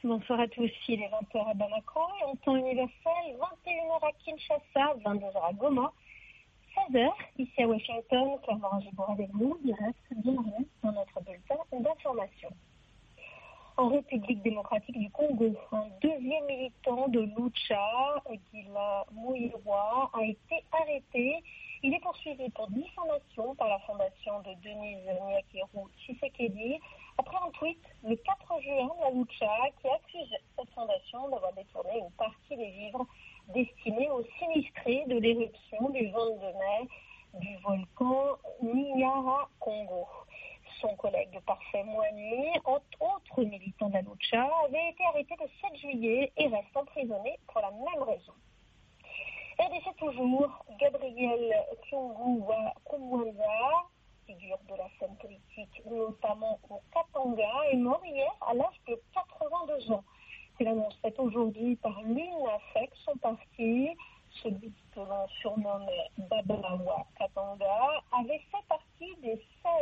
Bonsoir à tous. Il est 20h à Bamako, en temps universel, 21h à Kinshasa, 22h à Goma, 16h ici à Washington. Clément Gibour avec vous, direct, bienvenue dans notre bulletin d'information. En République démocratique du Congo, un deuxième militant de Lucha, Gila Muirwa, a été arrêté. Il est poursuivi pour diffamation par la fondation de Denise Nyakeru Tshisekedi après un tweet le 4 juin de la Lucha qui accuse cette fondation d'avoir détourné une partie des vivres destinés aux sinistrés de l'éruption du 22 mai du volcan Nyiragongo. Son collègue Parfait Moigny, autre militant de la Lucha, avait été arrêté le 7 juillet et reste emprisonné pour la même raison. RDC toujours, Gabriel Kyungu-Kumwanza, figure de la scène politique, notamment au Katanga, est mort hier à l'âge de 82 ans. C'est l'annonce faite aujourd'hui par l'UNAFEC, son parti. Celui que l'on surnomme Babalawa Katanga avait fait partie des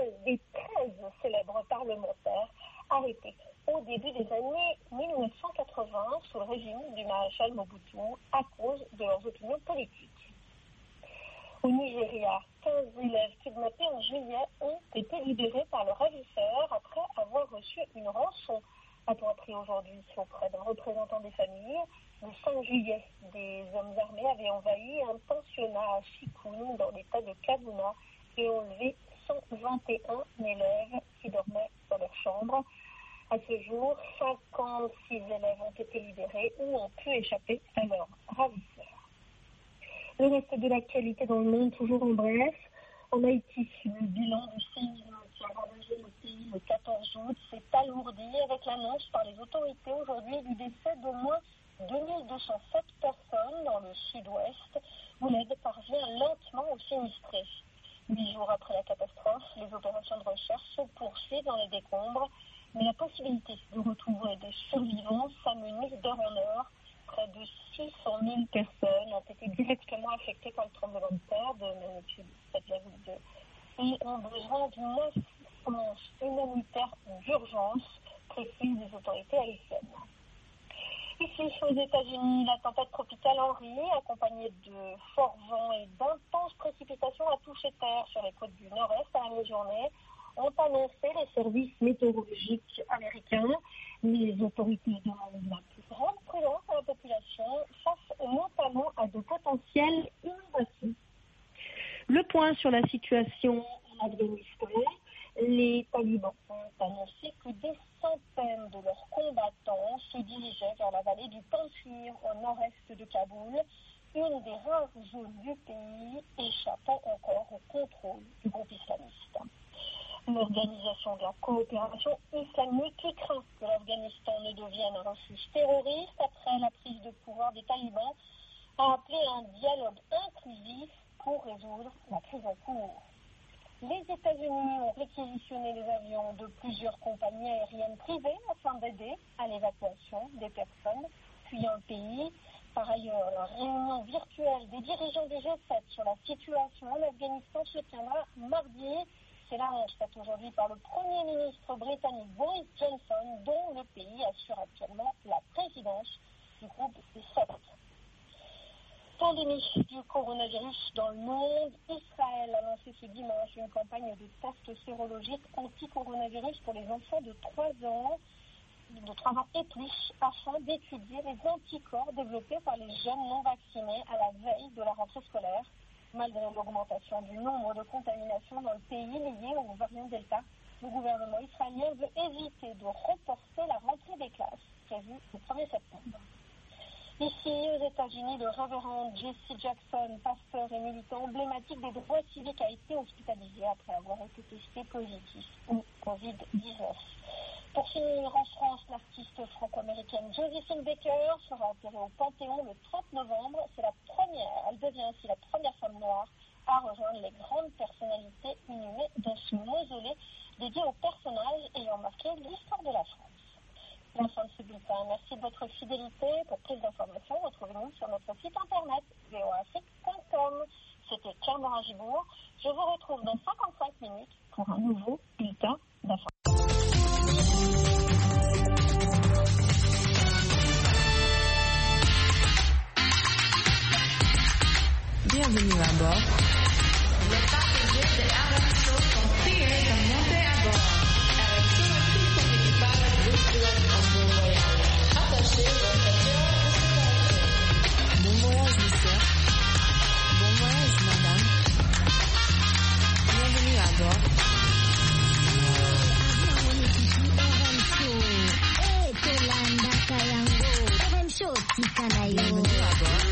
13 célèbres parlementaires arrêtés au début des années 1980 sous le régime du maréchal Mobutu à cause de leurs opinions politiques. Au Nigeria, 15 élèves kidnappés en juillet ont été libérés par le ravisseur après avoir reçu une rançon. A-t-on appris aujourd'hui auprès d'un représentant des familles. Le 5 juillet, des hommes armés avaient envahi un pensionnat à Chikoun dans l'état de Kaduna et enlevé 121 élèves qui dormaient dans leur chambre. À ce jour, 56 élèves ont été libérés ou ont pu échapper à leur ravisseur. Le reste de l'actualité dans le monde, toujours en bref. En Haïti, le bilan du séisme qui a ravagé le pays le 14 août s'est alourdi avec l'annonce par les autorités aujourd'hui du décès d'au moins 2207 personnes dans le sud-ouest, où l'aide parvient lentement aux sinistrés. 8 jours après la catastrophe, les opérations de recherche se poursuivent dans les décombres, mais la possibilité de retrouver des survivants s'amenuise d'heure en heure. Près de 600 000 personnes ont été directement affectées par le tremblement de terre de magnitude 7,2 et ont besoin d'une assistance humanitaire d'urgence, précisent les autorités haïtiennes. Ici, aux États-Unis, la tempête tropicale Henri, accompagnée de forts vents et d'intenses précipitations, a touché terre sur les côtes du nord-est à la mi-journée, ont annoncé les services météorologiques américains. Les autorités demandent la plus grande prudence à la population face notamment à de potentielles inondations. Le point sur la situation en Afghanistan. Les talibans ont annoncé que des centaines de leurs combattants se dirigeaient vers la vallée du Panjshir au nord-est de Kaboul, une des rares zones du pays échappant encore au contrôle du groupe islamiste. L'Organisation de la coopération islamique qui craint que l'Afghanistan ne devienne un refuge terroriste après la prise de pouvoir des talibans a appelé un dialogue inclusif pour résoudre la crise en cours. Les États-Unis ont réquisitionné les avions de plusieurs compagnies aériennes privées afin d'aider à l'évacuation des personnes fuyant le pays. Par ailleurs, la réunion virtuelle des dirigeants du G7 sur la situation en Afghanistan se tiendra mardi. C'est l'annonce faite aujourd'hui par le Premier ministre britannique Boris Johnson, dont le pays assure actuellement la présidence du groupe des 7. Pandémie du coronavirus dans le monde. Israël a lancé ce dimanche une campagne de tests sérologiques anti-coronavirus pour les enfants de 3 ans et plus, afin d'étudier les anticorps développés par les jeunes non vaccinés à la veille de la rentrée scolaire. Malgré l'augmentation du nombre de contaminations dans le pays liées au variant Delta, le gouvernement israélien veut éviter de reporter la rentrée des classes, prévue le 1er septembre. Ici, aux États-Unis, le révérend Jesse Jackson, pasteur et militant emblématique des droits civiques, a été hospitalisé après avoir été testé positif au Covid-19. Pour finir, en France, l'artiste franco-américaine Joséphine Baker sera enterrée au Panthéon le 30 novembre. Elle devient ainsi la première femme noire à rejoindre les grandes personnalités inhumées dans ce mausolée dédié aux personnages ayant marqué l'histoire de la France. C'est la fin de ce bulletin. Merci de votre fidélité. Pour plus d'informations, retrouvez-nous sur notre site internet voafrique.com. C'était Claire Morin-Gibour. Je vous retrouve dans 55 minutes pour un nouveau bulletin d'informations. Bienvenue à bord. Les passagers de RM Show sont priés de monter à bord. Avec tout son équipage, vous souhaite un bon voyage. Attachez votre ceinture de sécurité. Bon voyage, monsieur. Bon voyage, madame. Bienvenue à bord. Bienvenue à bord.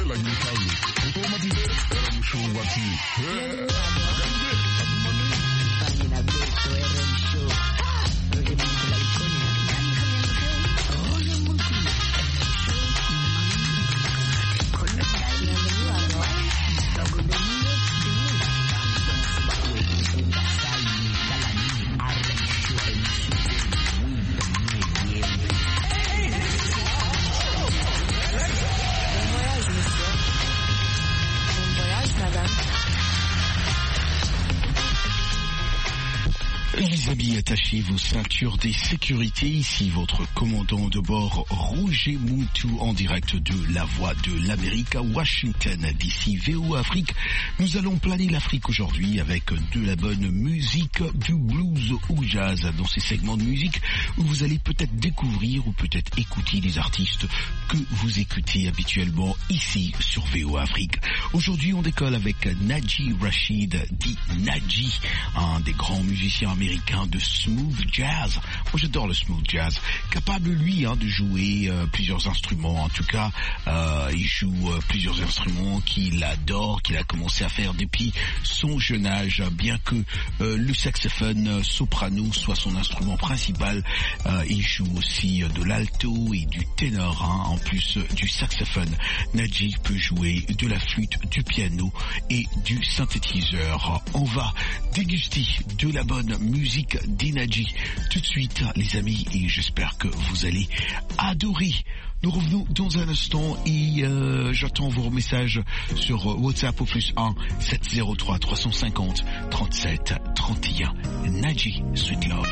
Les amis, attachez vos ceintures de sécurité. Ici votre commandant de bord, Roger Moutou, en direct de la Voix de l'Amérique à Washington, d'ici VOA Afrique. Nous allons planer l'Afrique aujourd'hui avec de la bonne musique, du blues ou jazz dans ces segments de musique où vous allez peut-être découvrir ou peut-être écouter des artistes que vous écoutez habituellement ici sur VOA Afrique. Aujourd'hui, on décolle avec Naji Rashid, dit Naji, un des grands musiciens américain de smooth jazz. Moi j'adore le smooth jazz. Capable lui de jouer plusieurs instruments. En tout cas, il joue plusieurs instruments qu'il adore, qu'il a commencé à faire depuis son jeune âge. Bien que le saxophone soprano soit son instrument principal, il joue aussi de l'alto et du ténor, en plus du saxophone. Naji peut jouer de la flûte, du piano et du synthétiseur. On va déguster de la bonne musique d'Inaji tout de suite, les amis, et j'espère que vous allez adorer. Nous revenons dans un instant et j'attends vos messages sur WhatsApp au +1 703 350 37 31. Naji, Sweet Love.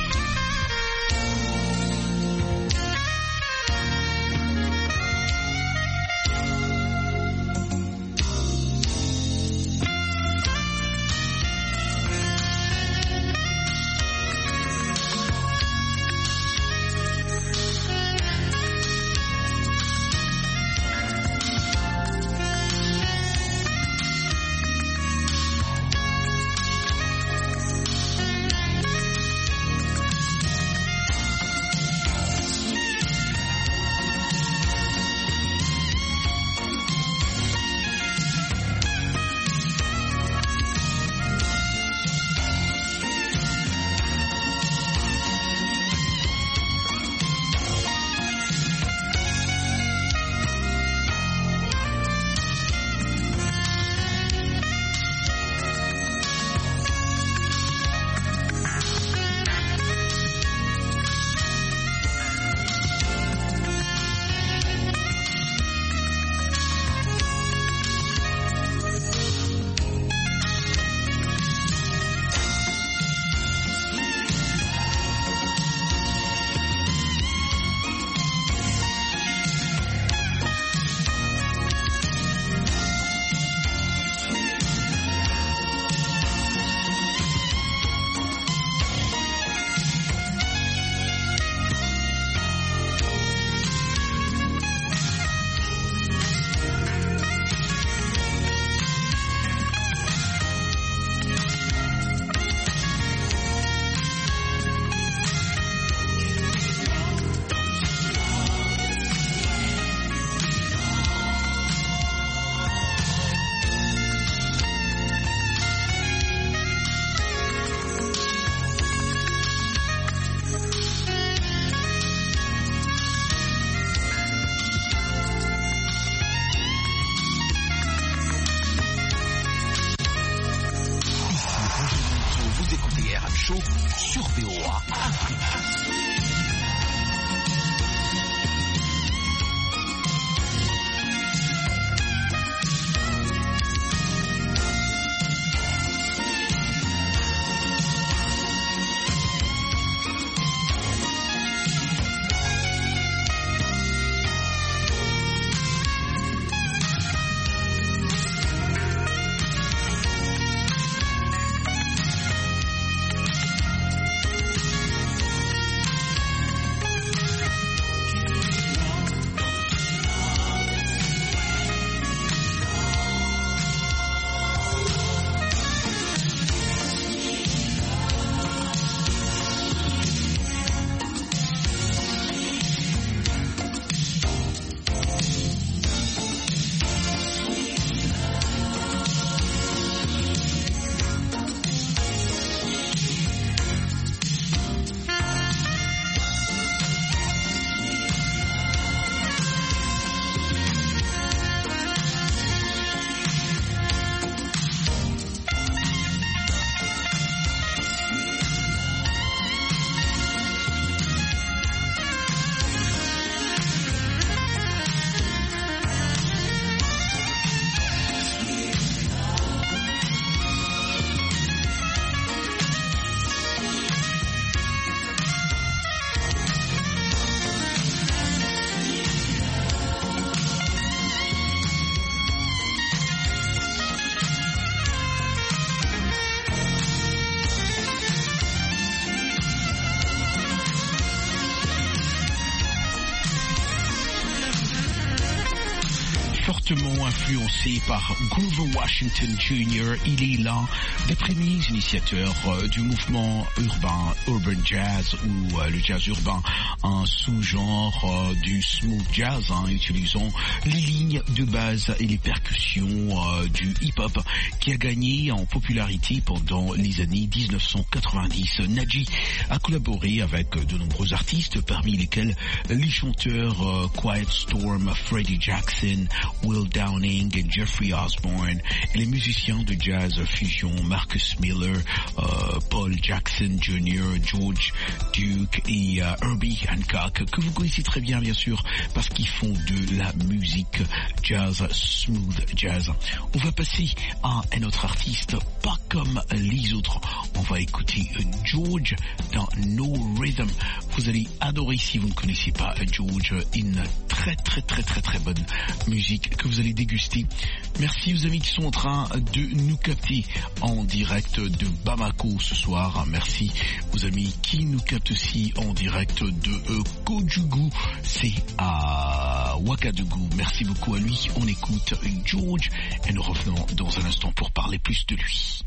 Sur VOA Afrique. fortement influencé par Grover Washington Jr. Il est l'un des premiers initiateurs du mouvement urban jazz ou le jazz urbain, un sous-genre du smooth jazz, utilisant les lignes de base et les percussions du hip-hop, qui a gagné en popularité pendant les années 1990. Naji a collaboré avec de nombreux artistes, parmi lesquels les chanteurs Quiet Storm, Freddie Jackson, Will Downing et Jeffrey Osborne, et les musiciens de jazz fusion Marcus Miller, Paul Jackson Jr., George Duke et Herbie Hancock, que vous connaissez très bien sûr parce qu'ils font de la musique jazz, smooth jazz. On va passer à un autre artiste, pas comme les autres. On va écouter George dans No Rhythm. Vous allez adorer si vous ne connaissez pas George, une très bonne musique que vous allez déguster. Merci aux amis qui sont en train de nous capter en direct de Bamako ce soir. Merci aux amis qui nous captent aussi en direct de Kojugu, c'est à Ouagadougou. Merci beaucoup à lui. On écoute George et nous revenons dans un instant pour parler plus de lui.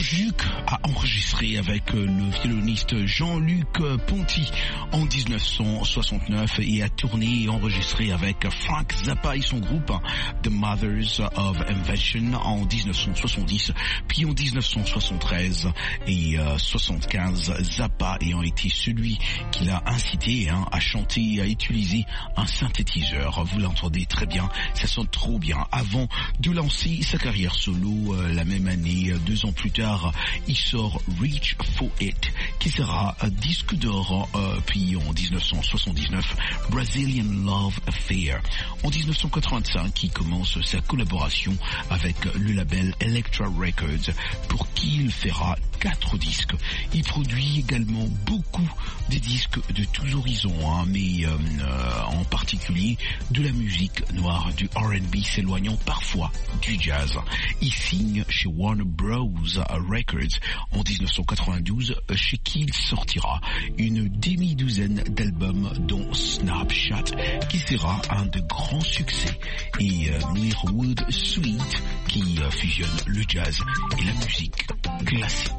Juke a enregistré avec le violoniste Jean-Luc Ponty en 1969 et a tourné et enregistré avec Frank Zappa et son groupe The Mothers of Invention en 1970, puis en 1973 et 75, Zappa ayant été celui qui l'a incité à chanter et à utiliser un synthétiseur. Vous l'entendez très bien, ça sonne trop bien. Avant de lancer sa carrière solo la même année, 2 ans plus tard, il sort Reach for It, qui sera un disque d'or, puis en 1979, Brazilian Love Affair. En 1985, il commence sa collaboration avec le label Elektra Records, pour qui il fera 4 disques. Il produit également beaucoup de disques de tous horizons, mais en particulier de la musique noire, du R&B, s'éloignant parfois du jazz. Il signe chez Warner Bros. Records en 1992, chez qui il sortira une demi-douzaine d'albums, dont Snapshot, qui sera un de grands succès, et Mirwood Suite, qui fusionne le jazz et la musique classique.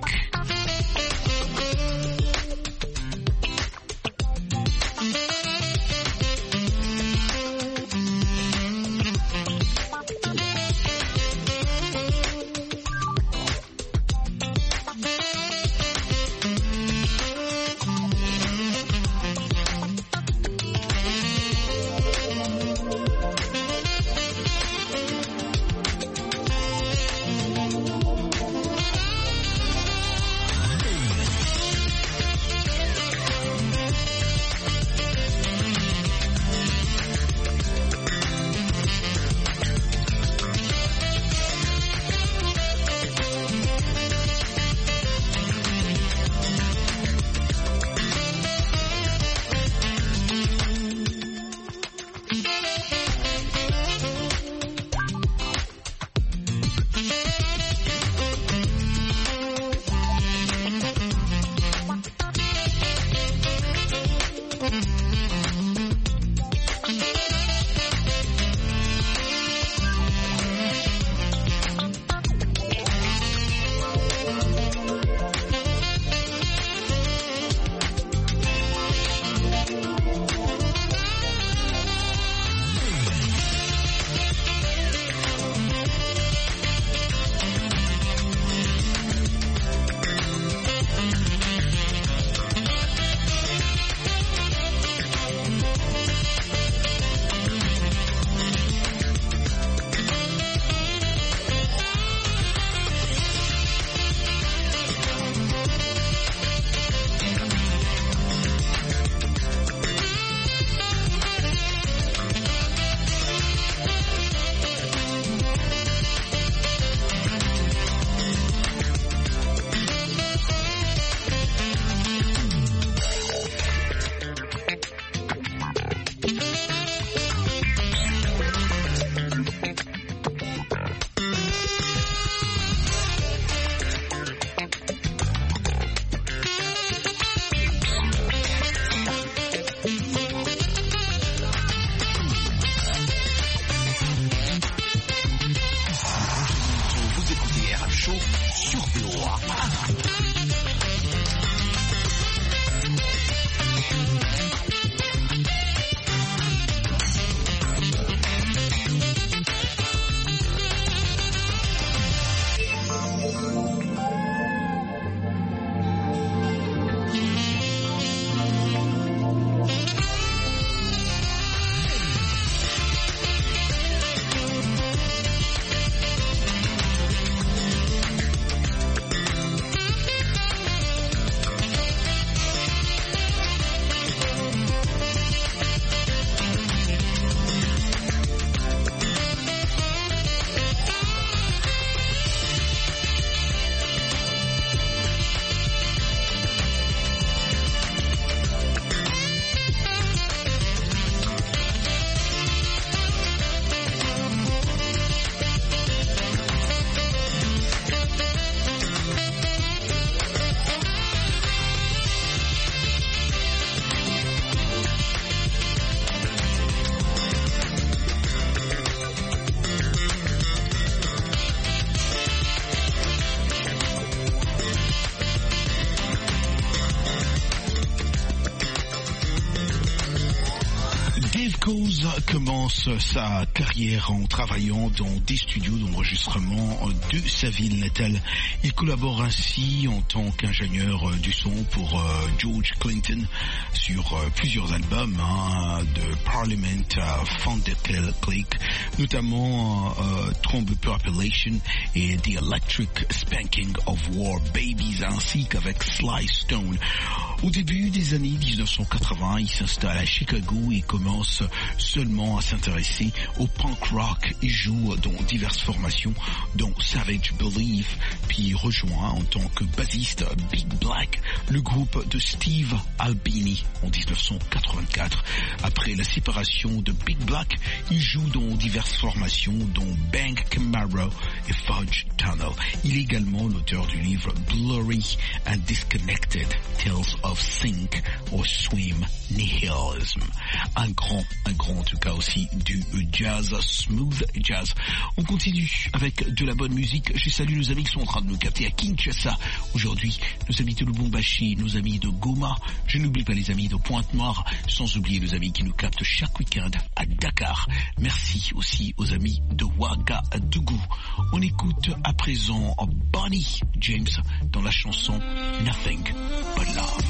Cause commence sa carrière en travaillant dans des studios d'enregistrement de sa ville natale. Il collabore ainsi en tant qu'ingénieur du son pour George Clinton sur plusieurs albums de Parliament à Thunderclick, notamment Trombe Population et The Electric Spanking of War Babies, ainsi qu'avec Sly Stone. Au début des années 1980, il s'installe à Chicago et commence seulement à s'intéresser au punk rock. Il joue dans diverses formations, dont Savage Belief, puis rejoint en tant que bassiste Big Black, le groupe de Steve Albini en 1984. Après la séparation de Big Black, il joue dans diverses formations, dont Bang Camaro et Fudge Tunnel. Il est également l'auteur du livre Blurry and Disconnected, Tales of Sink or Swim Nihilism. Un grand en tout cas aussi du jazz, smooth jazz. On continue avec de la bonne musique. Je salue nos amis qui sont en train de nous capter à Kinshasa aujourd'hui, nos amis de Lubumbashi, nos amis de Goma. Je n'oublie pas les amis de Pointe-Noire, sans oublier nos amis qui nous captent chaque week-end à Dakar. Merci aussi aux amis de Ouagadougou. On écoute à présent Bonnie James dans la chanson Nothing But Love.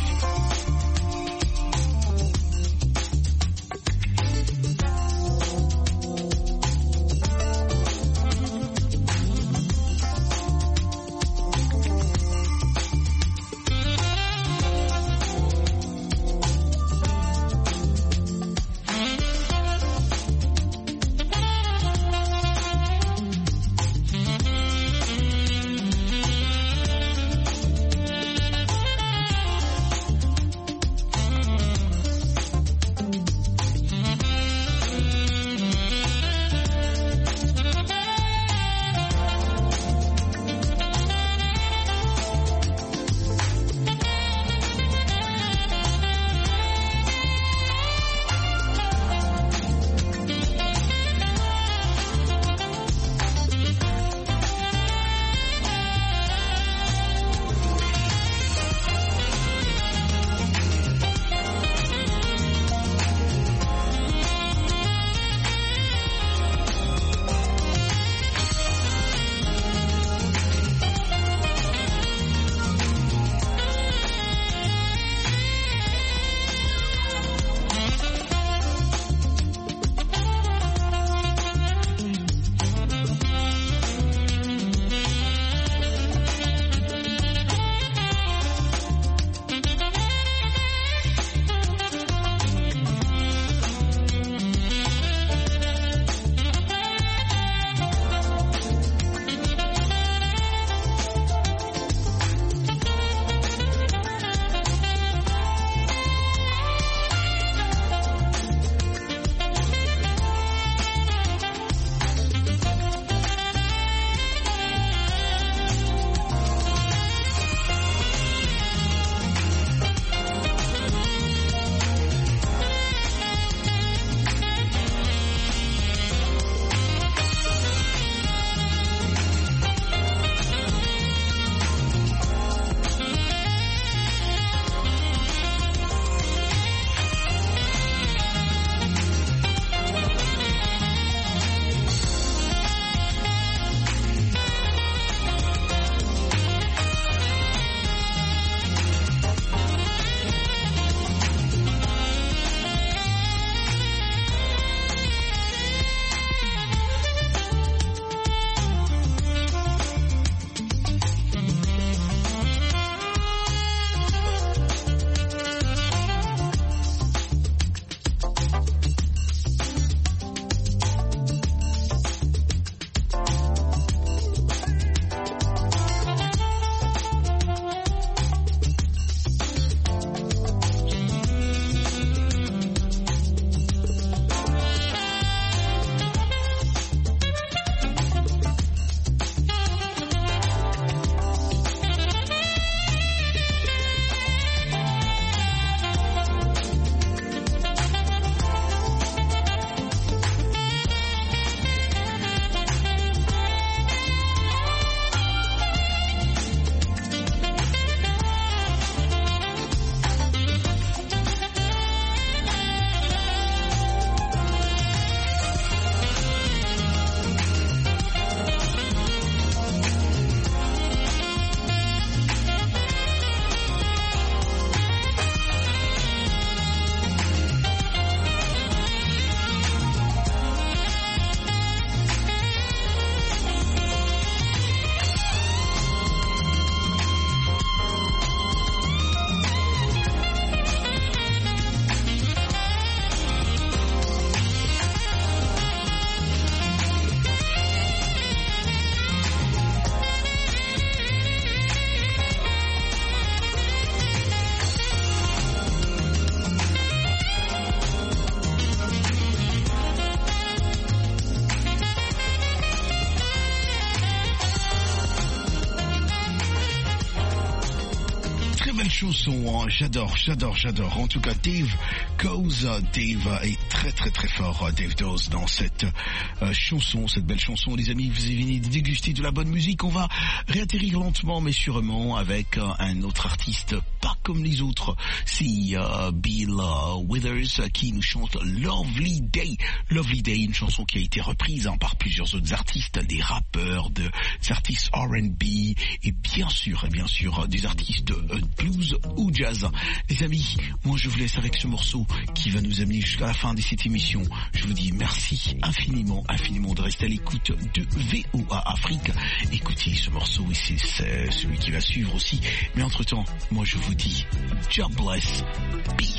chanson, hein. J'adore. En tout cas, Dave est très fort, Dave Dawes, dans cette chanson, cette belle chanson. Les amis, vous venez de déguster de la bonne musique. On va réatterrir lentement mais sûrement avec un autre artiste pas comme les autres. C'est Bill Withers qui nous chante Lovely Day, une chanson qui a été reprise par plusieurs autres artistes, des rappeurs, des artistes R&B et bien sûr des artistes blues ou jazz. Les amis, moi je vous laisse avec ce morceau qui va nous amener jusqu'à la fin de cette émission. Je vous dis merci infiniment de rester à l'écoute de VOA Afrique. Écoutez ce morceau et c'est celui qui va suivre aussi. Mais entre temps, moi je vous dis God bless, peace.